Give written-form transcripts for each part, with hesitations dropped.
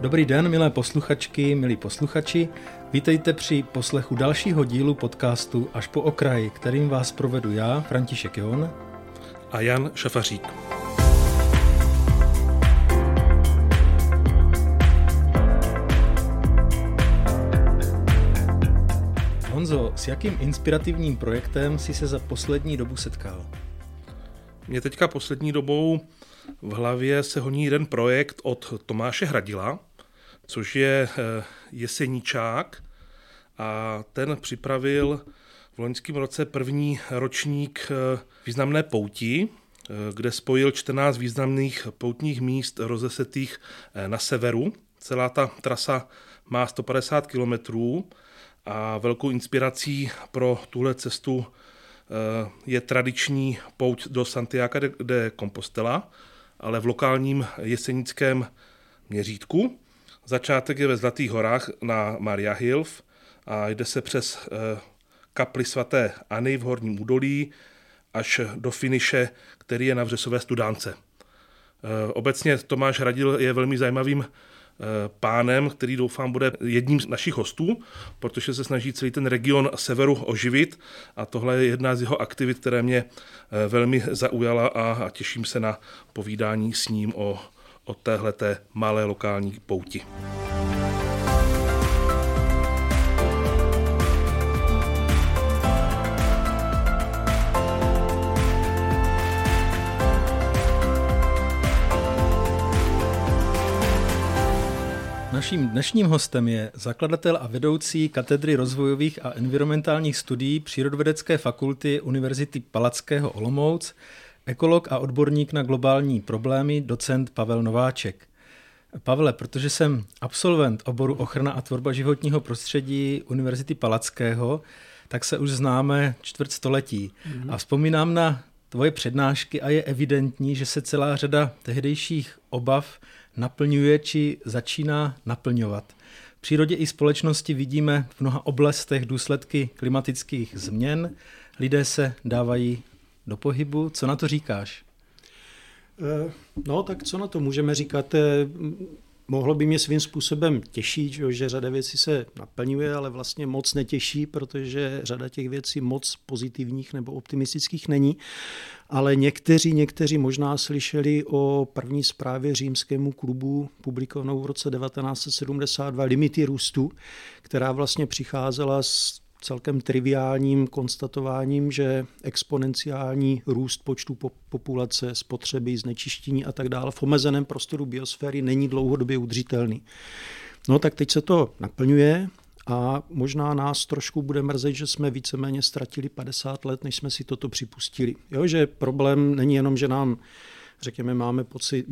Dobrý den, milé posluchačky, milí posluchači. Vítejte při poslechu dalšího dílu podcastu Až po okraji, kterým vás provedu já, František John a Jan Šafařík. Honzo, s jakým inspirativním projektem jsi se za poslední dobu setkal? Mě teďka poslední dobou v hlavě se honí jeden projekt od Tomáše Hradila, což je jeseníčák, a ten připravil v loňském roce první ročník významné pouti, kde spojil 14 významných poutních míst rozesetých na severu. Celá ta trasa má 150 kilometrů a velkou inspirací pro tuhle cestu je tradiční pouť do Santiago de Compostela, ale v lokálním jesenickém měřítku. Začátek je ve Zlatých horách na Maria Hilf a jde se přes kapli svaté Anny v Horním údolí až do finiše, který je na Vřesové Studánce. Obecně Tomáš Hradil je velmi zajímavým pánem, který doufám bude jedním z našich hostů, protože se snaží celý ten region severu oživit a tohle je jedna z jeho aktivit, které mě velmi zaujala a těším se na povídání s ním o téhleté malé lokální pouti. Naším dnešním hostem je zakladatel a vedoucí katedry rozvojových a environmentálních studií Přírodovědecké fakulty Univerzity Palackého Olomouc, ekolog a odborník na globální problémy, docent Pavel Nováček. Pavle, protože jsem absolvent oboru ochrana a tvorba životního prostředí Univerzity Palackého, tak se už známe čtvrtstoletí. A vzpomínám na tvoje přednášky a je evidentní, že se celá řada tehdejších obav naplňuje či začíná naplňovat. V přírodě i společnosti vidíme v mnoha oblastech důsledky klimatických změn. Lidé se dávají do pohybu. Co na to říkáš? No, tak co na to můžeme říkat? Mohlo by mě svým způsobem těšit, že řada věcí se naplňuje, ale vlastně moc netěší, protože řada těch věcí moc pozitivních nebo optimistických není. Ale někteří možná slyšeli o první zprávě Římskému klubu publikovanou v roce 1972 Limity růstu, která vlastně přicházela s celkem triviálním konstatováním, že exponenciální růst počtu populace, spotřeby, znečištění a tak dále v omezeném prostoru biosféry není dlouhodobě udržitelný. No tak teď se to naplňuje a možná nás trošku bude mrzet, že jsme víceméně ztratili 50 let, než jsme si toto připustili. Jo, že problém není jenom, že nám řekněme, máme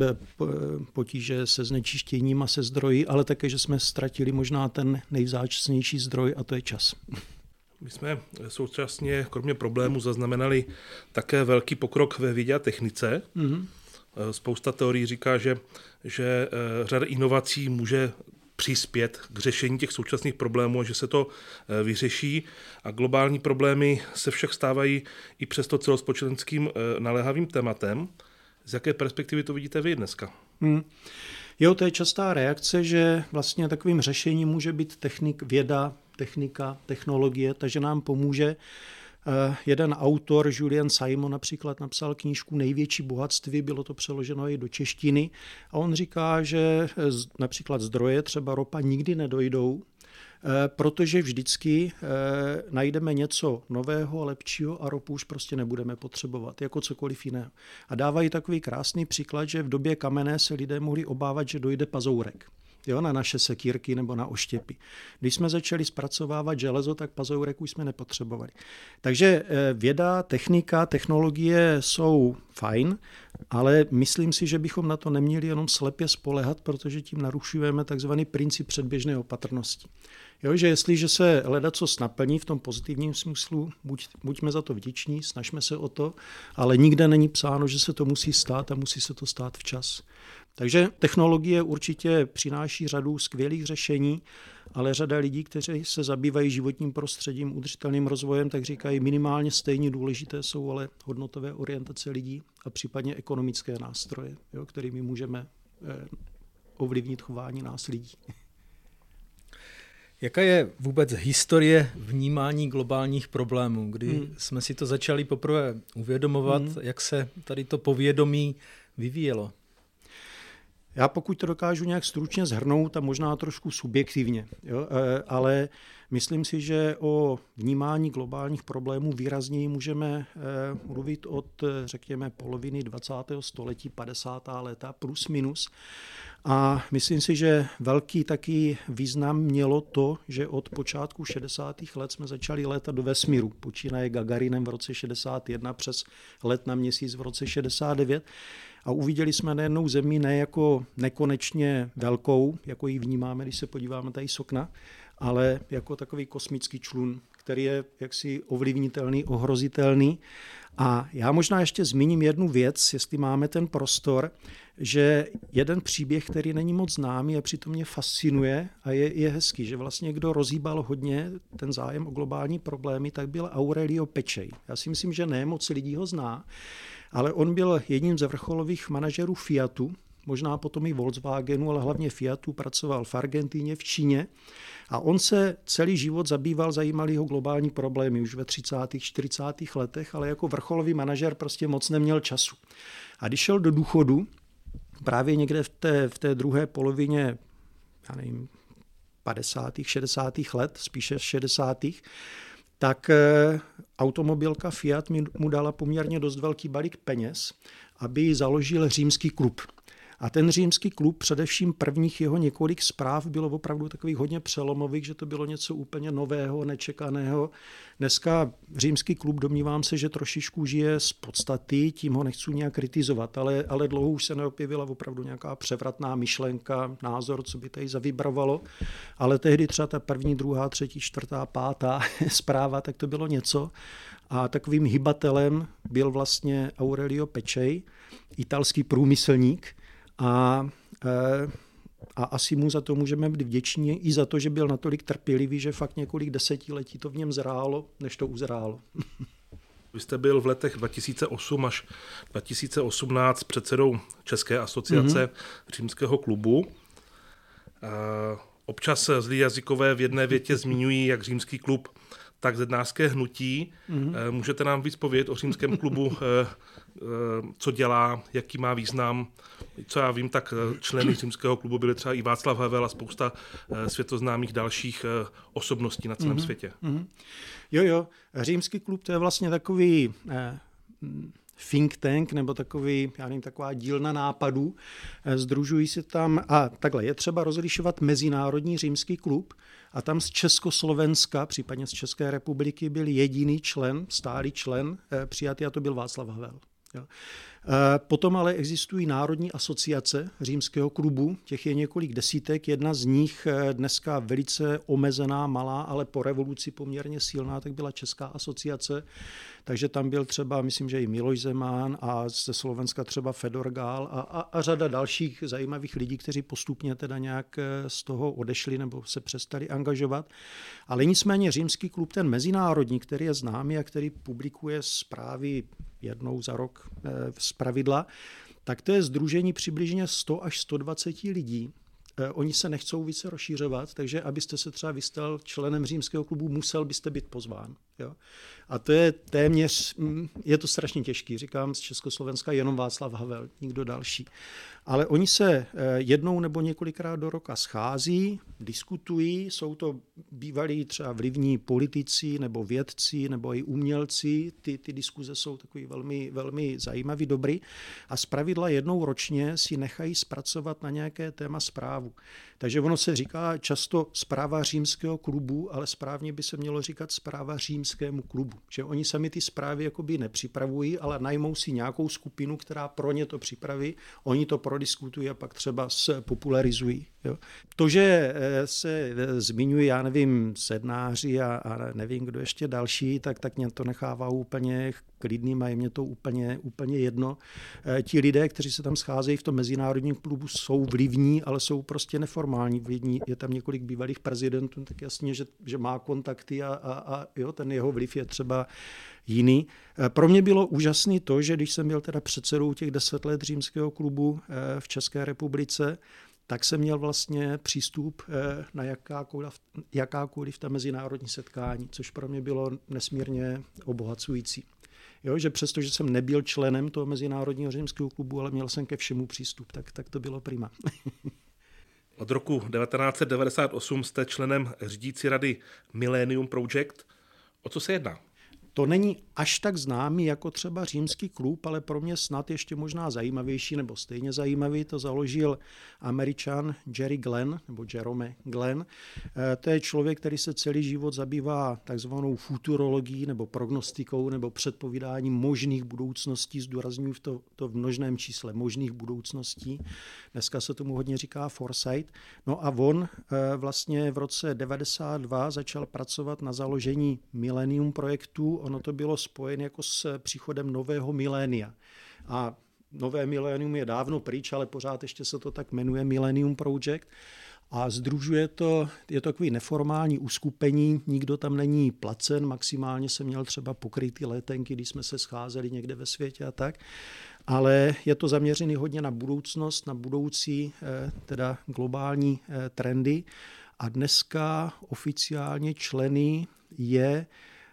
potíže se znečištěním a se zdroji, ale také, že jsme ztratili možná ten nejvzácnější zdroj a to je čas. My jsme současně, kromě problémů, zaznamenali také velký pokrok ve vědě a technice. Mm-hmm. Spousta teorií říká, že řada inovací může přispět k řešení těch současných problémů a že se to vyřeší. A globální problémy se však stávají i přesto celospolečenským naléhavým tématem. Z jaké perspektivy to vidíte vy dneska? Jo, to je častá reakce, že vlastně takovým řešením může být věda, technika, technologie, takže nám pomůže. Jeden autor, Julian Simon, například napsal knížku Největší bohatství, bylo to přeloženo i do češtiny a on říká, že například zdroje, třeba ropa, nikdy nedojdou, protože vždycky najdeme něco nového a lepšího a ropu už prostě nebudeme potřebovat, jako cokoliv jiného. A dávají takový krásný příklad, že v době kamenné se lidé mohli obávat, že dojde pazourek. Jo, na naše sekírky nebo na oštěpy. Když jsme začali zpracovávat železo, tak pazourek už jsme nepotřebovali. Takže věda, technika, technologie jsou fajn, ale myslím si, že bychom na to neměli jenom slepě spoléhat, protože tím narušujeme takzvaný princip předběžné opatrnosti. Jo, že jestliže se ledacos naplní v tom pozitivním smyslu, buďme za to vděční, snažme se o to, ale nikde není psáno, že se to musí stát a musí se to stát včas. Takže technologie určitě přináší řadu skvělých řešení, ale řada lidí, kteří se zabývají životním prostředím, udržitelným rozvojem, tak říkají, minimálně stejně důležité jsou ale hodnotové orientace lidí a případně ekonomické nástroje, kterými můžeme ovlivnit chování nás lidí. Jaká je vůbec historie vnímání globálních problémů, kdy jsme si to začali poprvé uvědomovat, jak se tady to povědomí vyvíjelo? Já pokud to dokážu nějak stručně shrnout a možná trošku subjektivně, jo, ale myslím si, že o vnímání globálních problémů výrazněji můžeme mluvit od, řekněme, poloviny 20. století, 50. léta plus minus. A myslím si, že velký taky význam mělo to, že od počátku 60. let jsme začali létat do vesmíru. Počínaje Gagarinem v roce 61 přes let na měsíc v roce 69. A uviděli jsme najednou Zemi ne jako nekonečně velkou, jako ji vnímáme, když se podíváme tady z okna, ale jako takový kosmický člun, který je jaksi ovlivnitelný, ohrozitelný. A já možná ještě zmíním jednu věc, jestli máme ten prostor, že jeden příběh, který není moc známý a přitom mě fascinuje a je hezký, že vlastně kdo rozhýbal hodně ten zájem o globální problémy, tak byl Aurelio Peccei. Já si myslím, že ne moc lidí ho zná, ale on byl jedním ze vrcholových manažerů Fiatu, možná potom i Volkswagenu, ale hlavně Fiatu, pracoval v Argentíně, v Číně a on se celý život zajímaly ho globální problémy už ve 30. 40. letech, ale jako vrcholový manažer prostě moc neměl času. A když šel do důchodu, právě někde v té druhé polovině, já nevím, 50. 60. let, spíše 60. tak automobilka Fiat mu dala poměrně dost velký balík peněz, aby založil římský klub. A ten římský klub, především prvních jeho několik zpráv, bylo opravdu takových hodně přelomových, že to bylo něco úplně nového, nečekaného. Dneska římský klub, domnívám se, že trošičku žije z podstaty, tím ho nechci nějak kritizovat, ale dlouho už se neobjevila opravdu nějaká převratná myšlenka, názor, co by tady zavibrovalo. Ale tehdy třeba ta první, druhá, třetí, čtvrtá, pátá zpráva, tak to bylo něco. A takovým hybatelem byl vlastně Aurelio Peccei, italský průmyslník, a asi mu za to můžeme být vděční i za to, že byl natolik trpělivý, že fakt několik desetiletí to v něm zrálo, než to uzrálo. Vy jste byl v letech 2008 až 2018 předsedou České asociace římského klubu. Občas zlí jazykové v jedné větě zmiňují jak římský klub, tak zednářské hnutí. Můžete nám víc povědět o římském klubu, co dělá, jaký má význam? Co já vím, tak členy římského klubu byly třeba i Václav Havel a spousta světoznámých dalších osobností na celém světě. Jo, římský klub to je vlastně takový think tank nebo taková dílna nápadů. Sdružují se tam a takhle je třeba rozlišovat Mezinárodní římský klub a tam z Československa, případně z České republiky byl jediný člen, stálý člen přijatý a to byl Václav Havel. Jo. Potom ale existují národní asociace římského klubu, těch je několik desítek, jedna z nich dneska velice omezená, malá, ale po revoluci poměrně silná, tak byla Česká asociace, takže tam byl třeba, myslím, že i Miloš Zeman a ze Slovenska třeba Fedor Gál a řada dalších zajímavých lidí, kteří postupně teda nějak z toho odešli nebo se přestali angažovat. Ale nicméně římský klub, ten mezinárodní, který je známý a který publikuje zprávy jednou za rok zpravidla, tak to je sdružení přibližně 100 až 120 lidí. Oni se nechcou více rozšířovat, takže abyste se třeba vystal členem římského klubu, musel byste být pozván. Jo? A to je téměř, je to strašně těžký, říkám z Československa jenom Václav Havel, nikdo další. Ale oni se jednou nebo několikrát do roka schází, diskutují, jsou to bývalí třeba vlivní politici nebo vědci nebo i umělci, ty diskuze jsou takový velmi, velmi zajímavý, dobrý a zpravidla jednou ročně si nechají zpracovat na nějaké téma zprávu. Takže ono se říká často zpráva římského klubu, ale správně by se mělo říkat zpráva římskému klubu. Že oni sami ty zprávy jakoby nepřipravují, ale najmou si nějakou skupinu, která pro ně to připraví, oni to prodiskutují a pak třeba popularizují. Jo. To, že se zmiňují, já nevím, sednáři a nevím, kdo ještě další, tak mě to nechává úplně klidným a je mě to úplně jedno. Ti lidé, kteří se tam scházejí v tom mezinárodním klubu, jsou vlivní, ale jsou prostě neformální vlivní. Je tam několik bývalých prezidentů, tak jasně, že má kontakty a jo, ten jeho vliv je třeba jiný. Pro mě bylo úžasné to, že když jsem byl teda předsedou těch 10 let římského klubu v České republice, tak jsem měl vlastně přístup na jakákoliv ta mezinárodní setkání, což pro mě bylo nesmírně obohacující. Jo, že přesto, že jsem nebyl členem toho Mezinárodního římského klubu, ale měl jsem ke všemu přístup, tak to bylo prima. Od roku 1998 jste členem řídící rady Millennium Project. O co se jedná? To není až tak známý jako třeba římský klub, ale pro mě snad ještě možná zajímavější nebo stejně zajímavý. To založil Američan Jerome Glenn. To je člověk, který se celý život zabývá takzvanou futurologií nebo prognostikou nebo předpovídáním možných budoucností. Zdůrazňuji to v množném čísle možných budoucností. Dneska se tomu hodně říká foresight. No a on vlastně v roce 1992 začal pracovat na založení Millennium projektu. Ono to bylo spojené jako s příchodem nového milénia. A nové milénium je dávno pryč, ale pořád ještě se to tak jmenuje Millennium Project. A sdružuje to, je to takový neformální uskupení, nikdo tam není placen, maximálně jsem měl třeba pokrytý letenky, když jsme se scházeli někde ve světě a tak. Ale je to zaměřený hodně na budoucnost, na budoucí teda globální trendy. A dneska oficiálně členy je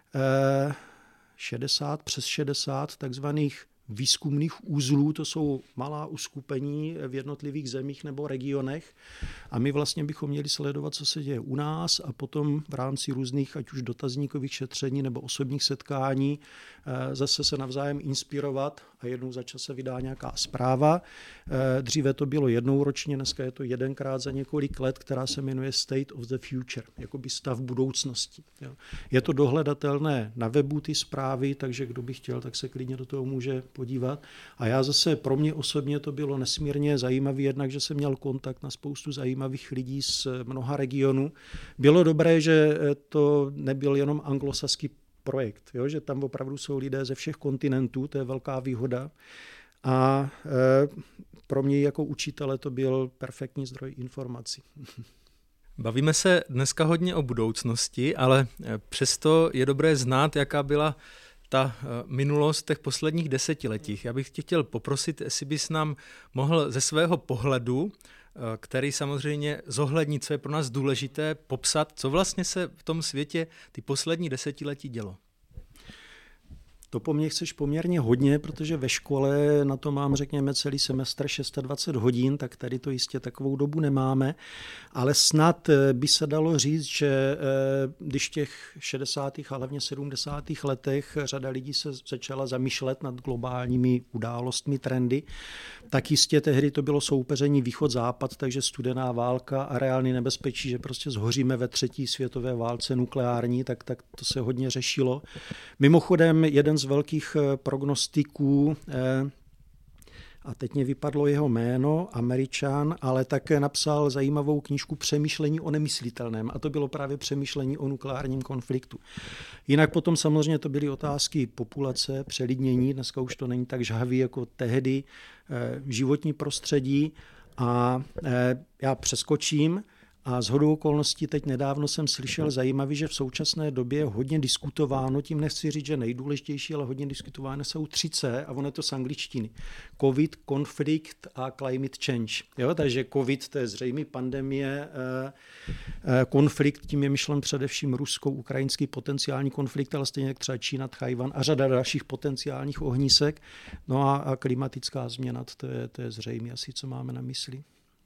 přes 60 takzvaných výzkumných uzlů, to jsou malá uskupení v jednotlivých zemích nebo regionech a my vlastně bychom měli sledovat, co se děje u nás a potom v rámci různých, ať už dotazníkových šetření nebo osobních setkání, zase se navzájem inspirovat a jednou za čas se vydá nějaká zpráva. Dříve to bylo jednou ročně, dneska je to jedenkrát za několik let, která se jmenuje State of the Future, jakoby stav budoucnosti. Je to dohledatelné na webu ty zprávy, takže kdo by chtěl, tak se klidně do toho může podívat. A já zase, pro mě osobně to bylo nesmírně zajímavé, jednak, že jsem měl kontakt na spoustu zajímavých lidí z mnoha regionů. Bylo dobré, že to nebyl jenom anglosaský projekt, jo? Že tam opravdu jsou lidé ze všech kontinentů, to je velká výhoda. A pro mě jako učitele to byl perfektní zdroj informací. Bavíme se dneska hodně o budoucnosti, ale přesto je dobré znát, jaká byla ta minulost těch posledních desetiletích. Já bych tě chtěl poprosit, jestli bys nám mohl ze svého pohledu, který samozřejmě zohlednit, co je pro nás důležité, popsat, co vlastně se v tom světě ty poslední desetiletí dělo. To po mně chceš poměrně hodně, protože ve škole na to mám, řekněme, celý semestr 26 hodin, tak tady to jistě takovou dobu nemáme, ale snad by se dalo říct, že když v těch 60. a hlavně 70. letech řada lidí se začala zamýšlet nad globálními událostmi, trendy, tak jistě tehdy to bylo soupeření východ-západ, takže studená válka a reálný nebezpečí, že prostě zhoříme ve třetí světové válce nukleární, tak to se hodně řešilo. Mimochodem, jeden z velkých prognostiků, a teď mě vypadlo jeho jméno, Američan, ale také napsal zajímavou knížku Přemýšlení o nemyslitelném a to bylo právě přemýšlení o nukleárním konfliktu. Jinak potom samozřejmě to byly otázky populace, přelidnění, dneska už to není tak žhavý jako tehdy, životní prostředí a já přeskočím. A shodou okolností teď nedávno jsem slyšel zajímavý, že v současné době je hodně diskutováno, tím nechci říct, že nejdůležitější, ale hodně diskutováno jsou 3C a ono je to z angličtiny. COVID, konflikt a climate change. Jo, takže COVID, to je zřejmě pandemie, konflikt, tím je myšlen především rusko-ukrajinský potenciální konflikt, ale stejně jak třeba Čína, Tchajwan a řada dalších potenciálních ohnisek. No a klimatická změna, to je zřejmě asi, co máme na mysli.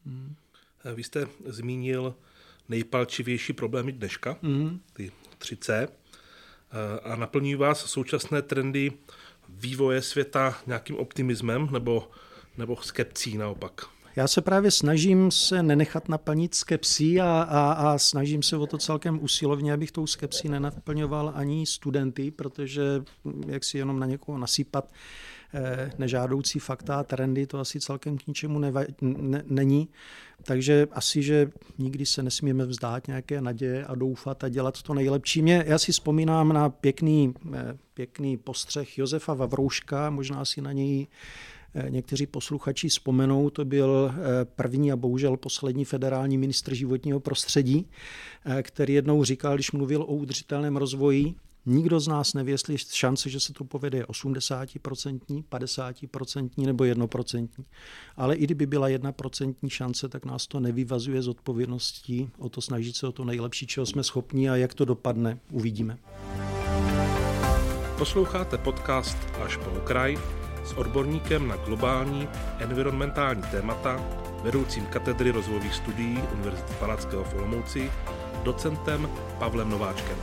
Vy jste zmínil nejpalčivější problémy dneška, ty 3C, a naplňují vás současné trendy vývoje světa nějakým optimismem nebo skepcí naopak? Já se právě snažím se nenechat naplnit skepsí a snažím se o to celkem usilovně, abych tou skepsí nenaplňoval ani studenty, protože jak si jenom na někoho nasypat nežádoucí fakta a trendy, to asi celkem k ničemu není. Takže asi, že nikdy se nesmíme vzdát nějaké naděje a doufat a dělat to nejlepší. Já si vzpomínám na pěkný postřeh Josefa Vavrouška, možná si na něj někteří posluchači vzpomenou, to byl první a bohužel poslední federální ministr životního prostředí, který jednou říkal, když mluvil o udržitelném rozvoji, Nikdo z nás neví, jestli šance, že se to povede, je 80%, 50% nebo 1%. Ale i kdyby byla 1% šance, tak nás to nevyvazuje z odpovědností o to snažit se o to nejlepší, čeho jsme schopni, a jak to dopadne, uvidíme. Posloucháte podcast Až po okraj s odborníkem na globální environmentální témata, vedoucím katedry rozvojových studií Univerzity Palackého v Olomouci, docentem Pavlem Nováčkem.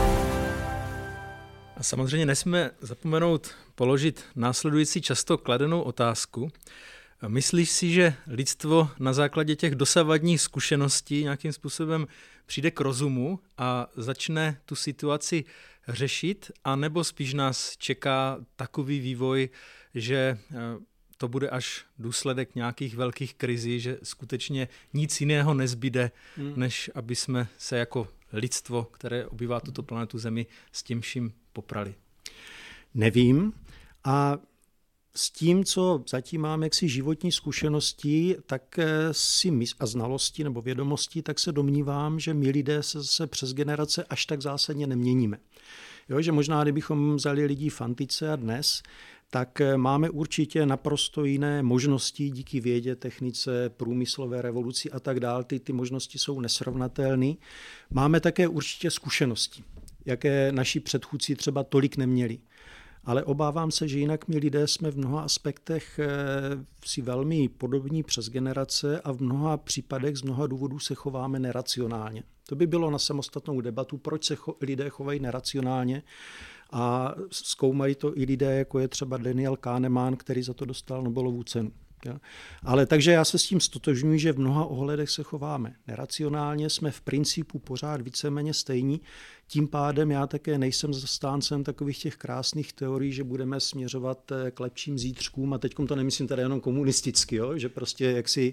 A samozřejmě nesmíme zapomenout položit následující často kladenou otázku. Myslíš si, že lidstvo na základě těch dosavadních zkušeností nějakým způsobem přijde k rozumu a začne tu situaci řešit, anebo spíš nás čeká takový vývoj, že to bude až důsledek nějakých velkých krizí, že skutečně nic jiného nezbyde, než aby jsme se jako lidstvo, které obývá tuto planetu Zemi, s tím vším poprali? Nevím. A s tím, co zatím mám jaksi životní zkušenosti, tak a znalosti nebo vědomosti, tak se domnívám, že my lidé se přes generace až tak zásadně neměníme. Jo, že možná, kdybychom vzali lidi v antice a dnes, tak máme určitě naprosto jiné možnosti díky vědě, technice, průmyslové revoluci a tak dále. Ty možnosti jsou nesrovnatelné. Máme také určitě zkušenosti, jaké naši předchůdci třeba tolik neměli. Ale obávám se, že jinak my lidé jsme v mnoha aspektech si velmi podobní přes generace a v mnoha případech z mnoha důvodů se chováme neracionálně. To by bylo na samostatnou debatu, proč se lidé chovají neracionálně, a zkoumají to i lidé, jako je třeba Daniel Kahneman, který za to dostal Nobelovu cenu. Ale takže já se s tím stotožňuji, že v mnoha ohledech se chováme neracionálně, jsme v principu pořád víceméně stejní, tím pádem já také nejsem zastáncem takových těch krásných teorií, že budeme směřovat k lepším zítřkům, a teďkom to nemyslím teda jenom komunisticky, jo? Že prostě jaksi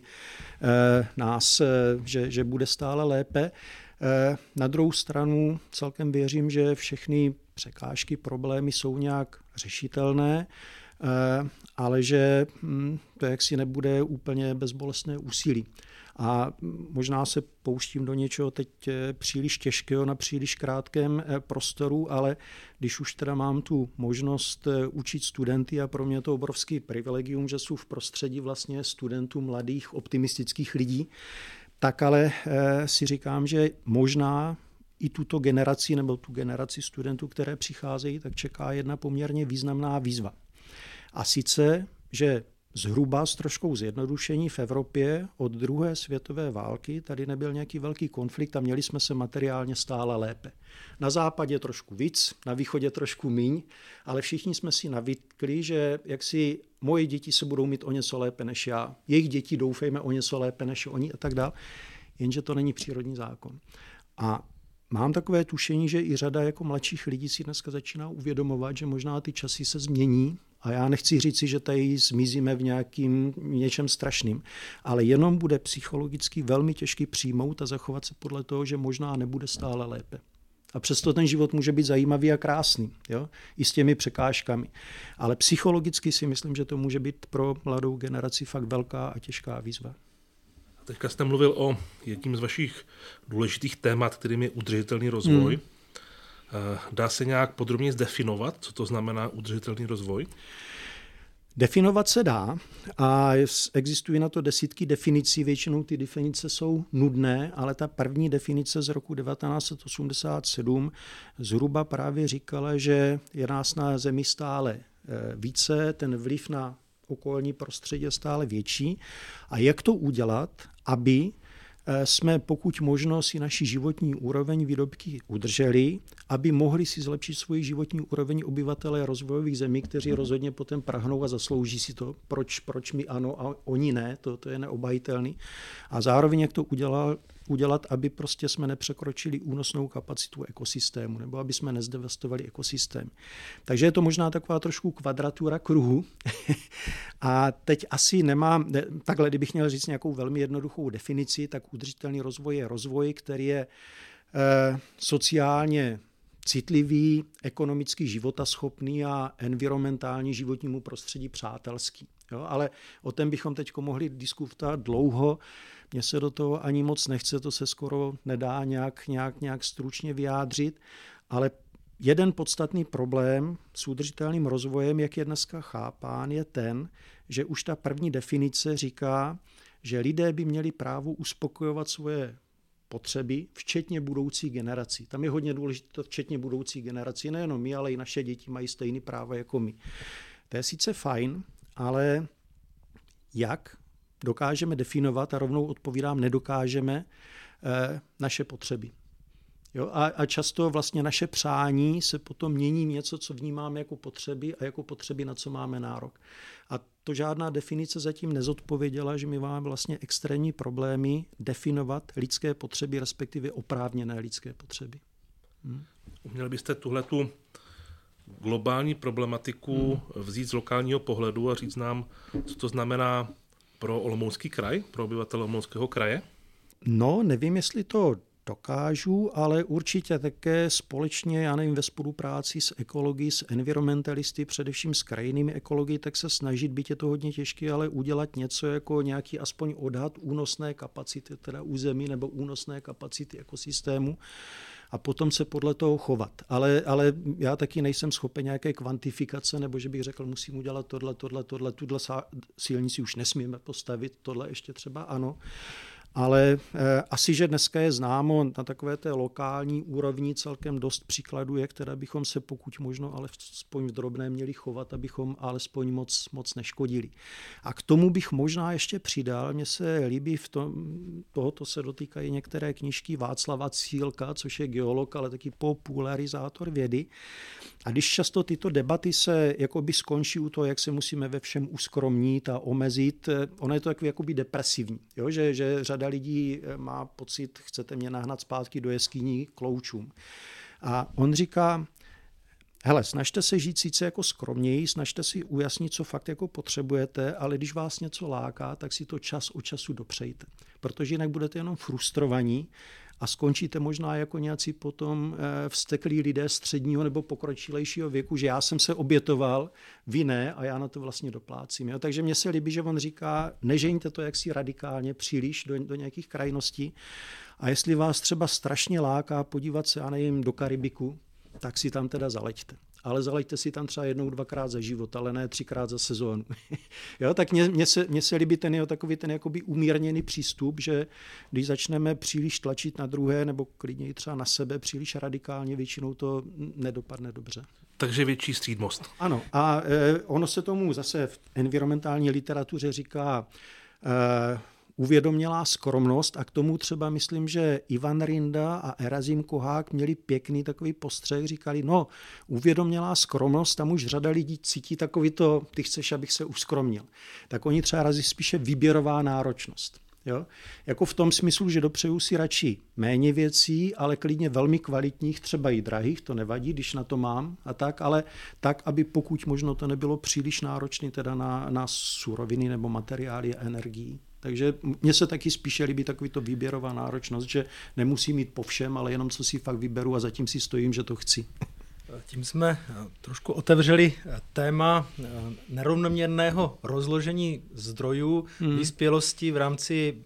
že bude stále lépe. Na druhou stranu celkem věřím, že všechny překážky, problémy jsou nějak řešitelné, ale že to jaksi nebude úplně bezbolestné úsilí. A možná se pouštím do něčeho teď příliš těžkého na příliš krátkém prostoru, ale když už teda mám tu možnost učit studenty, a pro mě je to obrovský privilegium, že jsou v prostředí vlastně studentů, mladých, optimistických lidí, tak ale si říkám, že možná i tuto generaci nebo tu generaci studentů, které přicházejí, tak čeká jedna poměrně významná výzva. A sice, že zhruba s troškou zjednodušení v Evropě od druhé světové války tady nebyl nějaký velký konflikt a měli jsme se materiálně stále lépe. Na západě trošku víc, na východě trošku míň, ale všichni jsme si navykli, že jaksi moje děti se budou mít o něco lépe než já, jejich děti doufejme o něco lépe než oni a tak dále, jenže to není přírodní zákon. A mám takové tušení, že i řada jako mladších lidí si dneska začíná uvědomovat, že možná ty časy se změní, a já nechci říci, že tady zmizíme v něčem strašným, ale jenom bude psychologicky velmi těžký přijmout a zachovat se podle toho, že možná nebude stále lépe. A přesto ten život může být zajímavý a krásný, jo? I s těmi překážkami. Ale psychologicky si myslím, že to může být pro mladou generaci fakt velká a těžká výzva. Teďka jste mluvil o jedním z vašich důležitých témat, kterým je udržitelný rozvoj. Dá se nějak podrobně zdefinovat, co to znamená udržitelný rozvoj? Definovat se dá a existují na to desítky definicí, většinou ty definice jsou nudné, ale ta první definice z roku 1987 zhruba právě říkala, že je nás na Zemi stále více, ten vliv na okolní prostředí je stále větší. A jak to udělat, aby jsme pokud možno si naši životní úroveň výrobky udrželi, aby mohli si zlepšit svoji životní úroveň obyvatelé rozvojových zemí, kteří rozhodně potom prahnou a zaslouží si to. Proč my ano a oni ne, to je neobhajitelný. A zároveň jak to udělat, aby prostě jsme nepřekročili únosnou kapacitu ekosystému, nebo aby jsme nezdevastovali ekosystém. Takže je to možná taková trošku kvadratura kruhu. A teď asi nemám, takhle kdybych měl říct nějakou velmi jednoduchou definici, tak udržitelný rozvoj je rozvoj, který je sociálně citlivý, ekonomicky životaschopný a environmentální životnímu prostředí přátelský. Jo, ale o tom bychom teď mohli diskutovat dlouho. Mně se do toho ani moc nechce, to se skoro nedá nějak stručně vyjádřit, ale jeden podstatný problém s udržitelným rozvojem, jak je dneska chápán, je ten, že už ta první definice říká, že lidé by měli právo uspokojovat svoje potřeby, včetně budoucí generací. Tam je hodně důležité, včetně budoucí generací. Nejenom my, ale i naše děti mají stejné práva jako my. To je sice fajn, ale jak dokážeme definovat, a rovnou odpovídám, nedokážeme naše potřeby. Jo, a často vlastně naše přání se potom mění něco, co vnímáme jako potřeby a jako potřeby, na co máme nárok. A to žádná definice zatím nezodpověděla, že my máme vlastně extrémní problémy definovat lidské potřeby, respektive oprávněné lidské potřeby. Uměli byste tuhletu globální problematiku vzít z lokálního pohledu a říct nám, co to znamená pro Olomoucký kraj, pro obyvatele Olomouckého kraje? No, nevím, jestli to dokážu, ale určitě také společně, já nevím, ve spolupráci s ekology, s environmentalisty, především s krajinnými ekology, tak se snažit, byť je to hodně těžké, ale udělat něco jako nějaký aspoň odhad únosné kapacity, teda území nebo únosné kapacity ekosystému a potom se podle toho chovat. Ale já taky nejsem schopen nějaké kvantifikace, nebo že bych řekl, musím udělat tuhle silnici už nesmíme postavit, tohle ještě třeba ano. Ale asi, že dneska je známo na takové té lokální úrovni celkem dost příkladů, které bychom se pokud možno alespoň v drobné měli chovat, abychom alespoň moc neškodili. A k tomu bych možná ještě přidal, mně se líbí tohoto se dotýkají některé knížky Václava Cílka, což je geolog, ale taky popularizátor vědy. A když často tyto debaty se jakoby skončí u toho, jak se musíme ve všem uskromnit a omezit, ono je to jakoby depresivní, jo? Že řada lidí má pocit, chcete mě nahnat zpátky do jeskyní k loučům. A on říká, hele, snažte se žít sice jako skromněji, snažte si ujasnit, co fakt jako potřebujete, ale když vás něco láká, tak si to čas od času dopřejte. Protože jinak budete jenom frustrovaní a skončíte možná jako nějací potom vzteklí lidé středního nebo pokročilejšího věku, že já jsem se obětoval, vy ne a já na to vlastně doplácím. Jo? Takže mně se líbí, že on říká, nežeňte to jaksi radikálně příliš do nějakých krajností a jestli vás třeba strašně láká podívat se, já nevím, do Karibiku, tak si tam teda zaleďte. Ale zaleďte si tam třeba 1-2krát za život, ale ne 3krát za sezónu. Jo, tak mně se líbí takový ten jakoby umírněný přístup, že když začneme příliš tlačit na druhé, nebo klidně i třeba na sebe příliš radikálně, většinou to nedopadne dobře. Takže větší střídmost. Ano, a ono se tomu zase v environmentální literatuře říká uvědomělá skromnost a k tomu třeba myslím, že Ivan Rinda a Erazim Kohák měli pěkný takový postřeh, říkali, no uvědomělá skromnost, tam už řada lidí cítí takový to, ty chceš, abych se uskromnil. Tak oni třeba razí spíše výběrová náročnost. Jo? Jako v tom smyslu, že dopřeju si radši méně věcí, ale klidně velmi kvalitních, třeba i drahých, to nevadí, když na to mám a tak, ale tak, aby pokud možno to nebylo příliš náročné teda na suroviny nebo materiály a energii. Takže mně se taky spíše líbí takovýto výběrová náročnost, že nemusím mít po všem, ale jenom co si fakt vyberu a zatím si stojím, že to chci. Tím jsme trošku otevřeli téma nerovnoměrného rozložení zdrojů vyspělosti v rámci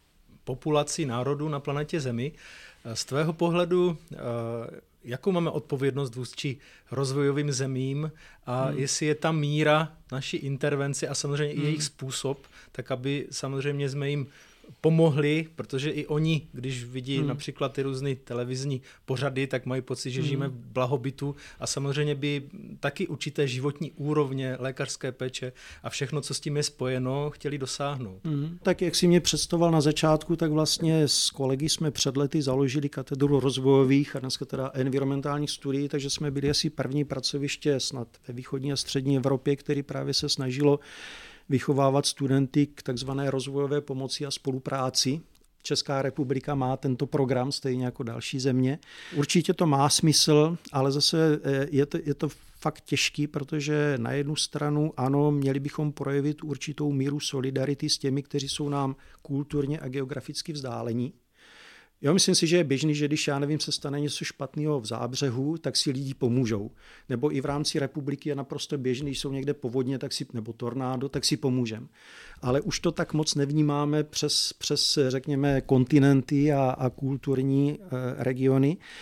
populací národů na planetě Zemi. Z tvého pohledu, jakou máme odpovědnost vůči rozvojovým zemím a jestli je ta míra naší intervence a samozřejmě i jejich způsob, tak aby samozřejmě jsme jim pomohli, protože i oni, když vidí například ty různé televizní pořady, tak mají pocit, že žijeme v blahobytu a samozřejmě by taky určité životní úrovně lékařské péče a všechno, co s tím je spojeno, chtěli dosáhnout. Tak jak si mě představoval na začátku, tak vlastně s kolegy jsme před lety založili katedru rozvojových a dneska teda environmentálních studií, takže jsme byli asi první pracoviště snad ve východní a střední Evropě, který právě se snažilo vychovávat studenty k takzvané rozvojové pomoci a spolupráci. Česká republika má tento program, stejně jako další země. Určitě to má smysl, ale zase je to fakt těžký, protože na jednu stranu ano, měli bychom projevit určitou míru solidarity s těmi, kteří jsou nám kulturně a geograficky vzdálení. Já myslím si, že je běžný, že když, já nevím, se stane něco špatného v Zábřehu, tak si lidi pomůžou. Nebo i v rámci republiky je naprosto běžný, když jsou někde povodně nebo tornádo, tak si pomůžeme. Ale už to tak moc nevnímáme přes řekněme, kontinenty a kulturní regiony.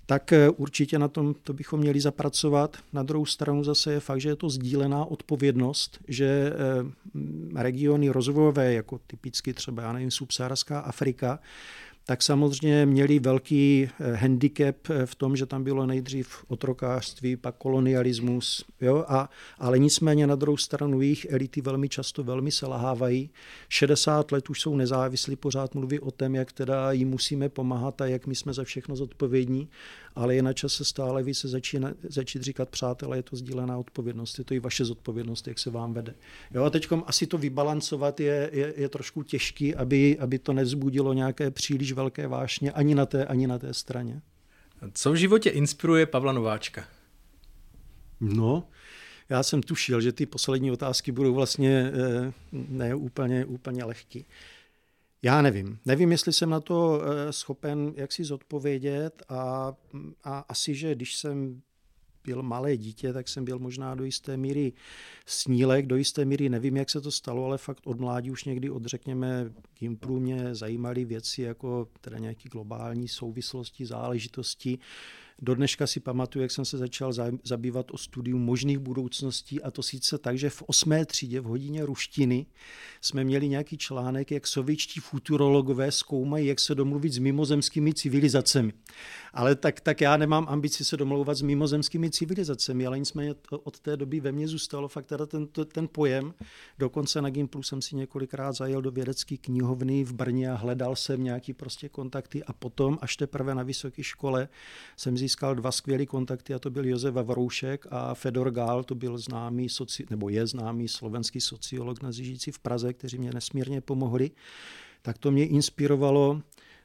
tak určitě na tom to bychom měli zapracovat. Na druhou stranu zase je fakt, že je to sdílená odpovědnost, že regiony rozvojové, jako typicky třeba, já nevím, subsaharská Afrika, tak samozřejmě měli velký handicap v tom, že tam bylo nejdřív otrokářství, pak kolonialismus, jo? Ale nicméně na druhou stranu jejich elity velmi často velmi selhávají. 60 let už jsou nezávislí, pořád mluví o tom, jak teda jim musíme pomáhat a jak my jsme za všechno zodpovědní, ale je na čase stále více začít říkat, přátelé, je to sdílená odpovědnost, je to i vaše zodpovědnost, jak se vám vede. Jo? A teďkom asi to vybalancovat je trošku těžký, aby to nevzbudilo nějaké příliš velké vášně ani na té straně. Co v životě inspiruje Pavla Nováčka? No, já jsem tušil, že ty poslední otázky budou vlastně ne úplně lehký. Já nevím, jestli jsem na to schopen jaksi zodpovědět a asi, že když jsem byl malé dítě, tak jsem byl možná do jisté míry snílek, do jisté míry nevím, jak se to stalo, ale fakt od mládí už někdy řekněme, gimplu mě zajímaly věci jako teda nějaké globální souvislosti, záležitosti. Do dneška si pamatuju, jak jsem se začal zabývat o studiu možných budoucností, a to sice tak, že v 8. třídě v hodině ruštiny jsme měli nějaký článek, jak sovětští futurologové zkoumají, jak se domluvit s mimozemskými civilizacemi. Ale tak já nemám ambici se domlouvat s mimozemskými civilizacemi, ale nicméně od té doby ve mně zůstalo fakt teda ten pojem. Dokonce na Gimplu jsem si několikrát zajel do vědecké knihovny v Brně a hledal jsem nějaký prostě kontakty a potom až teprve na vysoké škole jsem získal 2 skvělé kontakty, a to byl Josef Vavroušek a Fedor Gál, to byl je známý slovenský sociolog žijící v Praze, kteří mě nesmírně pomohli. Tak to mě inspirovalo.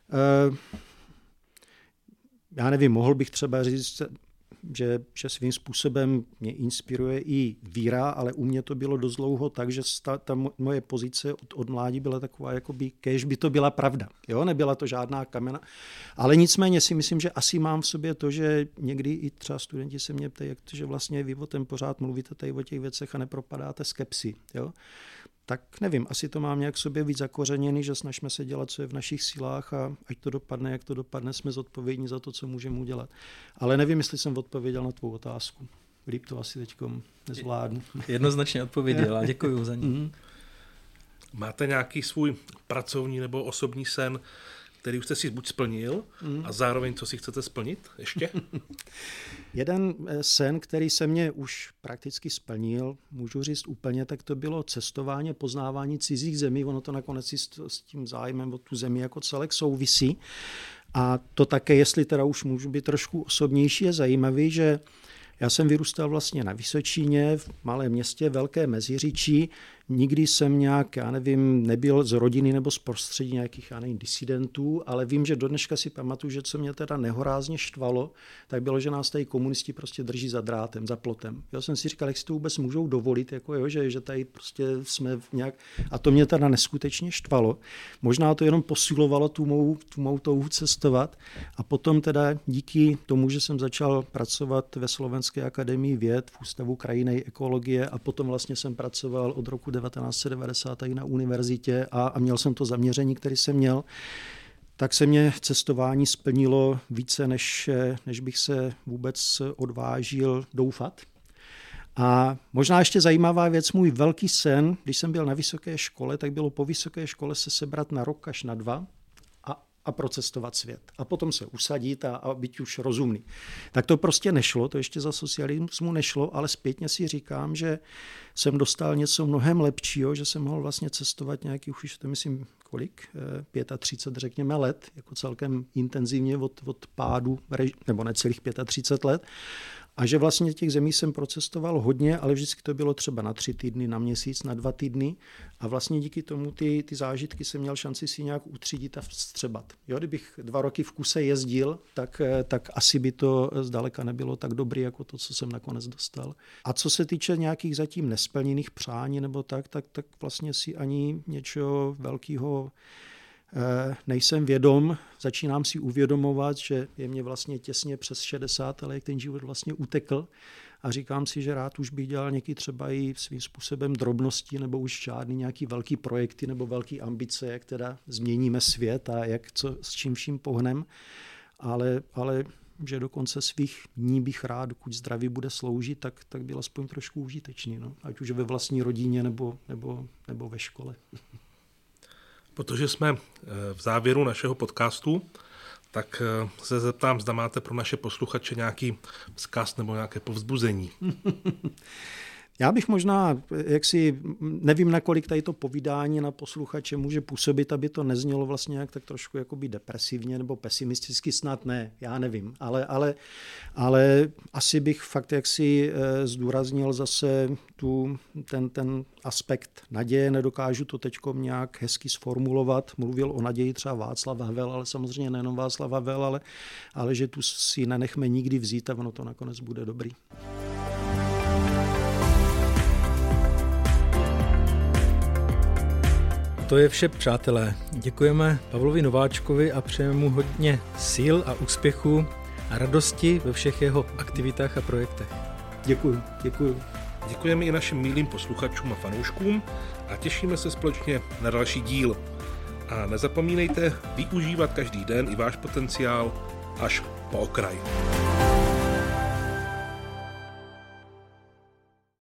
Já nevím, mohl bych třeba říct, že svým způsobem mě inspiruje i víra, ale u mě to bylo dost dlouho tak, že ta moje pozice od mládí byla taková, jakoby, kéž by to byla pravda. Jo? Nebyla to žádná kamena. Ale nicméně si myslím, že asi mám v sobě to, že někdy i třeba studenti se mě ptají, jak to, že vlastně vy o tom pořád mluvíte tady o těch věcech a nepropadáte skepsi. Jo? Tak nevím, asi to mám nějak sobě víc zakořeněný, že snažíme se dělat, co je v našich silách, a ať to dopadne, jak to dopadne, jsme zodpovědní za to, co můžeme udělat. Ale nevím, jestli jsem odpověděl na tvou otázku. Líp to asi teďkom nezvládnu. Jednoznačně odpověděl a děkuju za ní. Máte nějaký svůj pracovní nebo osobní sen, který už jste si buď splnil a zároveň co si chcete splnit ještě? Jeden sen, který se mě už prakticky splnil, můžu říct úplně, tak to bylo cestování, poznávání cizích zemí. Ono to nakonec s tím zájmem o tu zemi jako celek souvisí. A to také, jestli teda už můžu být trošku osobnější, je zajímavý, že já jsem vyrůstal vlastně na Vysočině, v malém městě, velké Meziříčí. Nikdy jsem nějak, nebyl z rodiny nebo z prostředí nějakých, disidentů, ale vím, že do dneška si pamatuju, že co mě teda nehorázně štvalo, tak bylo, že nás tady komunisti prostě drží za drátem, za plotem. Já jsem si říkal, jak si to vůbec můžou dovolit, že tady prostě jsme nějak... A to mě teda neskutečně štvalo. Možná to jenom posilovalo tu mou touhu cestovat. A potom teda díky tomu, že jsem začal pracovat ve Slovenské akademii věd, v Ústavu krajinné ekologie, a potom vlastně jsem pracoval od roku 1990 na univerzitě a měl jsem to zaměření, který jsem měl, tak se mě cestování splnilo více, než bych se vůbec odvážil doufat. A možná ještě zajímavá věc, můj velký sen, když jsem byl na vysoké škole, tak bylo po vysoké škole se sebrat na rok až na 2 a procestovat svět. A potom se usadit a být už rozumný. Tak to prostě nešlo, to ještě za socialismu nešlo, ale zpětně si říkám, že jsem dostal něco mnohem lepšího, že jsem mohl vlastně cestovat nějakých, už to myslím, 35, řekněme, let, jako celkem intenzivně od pádu, nebo necelých 35 let. A že vlastně těch zemí jsem procestoval hodně, ale vždycky to bylo třeba na 3 týdny, na měsíc, na 2 týdny. A vlastně díky tomu ty zážitky jsem měl šanci si nějak utřídit a vstřebat. Jo, kdybych 2 roky v kuse jezdil, tak asi by to zdaleka nebylo tak dobrý, jako to, co jsem nakonec dostal. A co se týče nějakých zatím nesplněných přání nebo tak vlastně si ani něčeho velkého nejsem vědom, začínám si uvědomovat, že je mě vlastně těsně přes 60, ale jak ten život vlastně utekl, a říkám si, že rád už bych dělal nějaký třeba i svým způsobem drobnosti nebo už žádný nějaký velký projekty nebo velký ambice, jak teda změníme svět a s čím vším pohnem, ale že do konce svých dní bych rád, dokud zdraví bude sloužit, tak byl aspoň trošku užitečný, no? Ať už ve vlastní rodině nebo ve škole. Protože jsme v závěru našeho podcastu, tak se zeptám, zda máte pro naše posluchače nějaký vzkaz nebo nějaké povzbuzení. Já bych možná, nevím, nakolik tady to povídání na posluchače může působit, aby to neznělo vlastně jak tak trošku jakoby depresivně nebo pesimisticky, snad ne, já nevím, ale asi bych fakt zdůraznil zase ten aspekt naděje, nedokážu to teďkom nějak hezky sformulovat, mluvil o naději třeba Václav Havel, ale samozřejmě nejenom Václav Havel, ale že tu si nenechme nikdy vzít a ono to nakonec bude dobrý. To je vše, přátelé. Děkujeme Pavlovi Nováčkovi a přejeme mu hodně sil a úspěchu a radosti ve všech jeho aktivitách a projektech. Děkuju. Děkujeme i našim milým posluchačům a fanouškům a těšíme se společně na další díl. A nezapomínejte využívat každý den i váš potenciál až po okraj.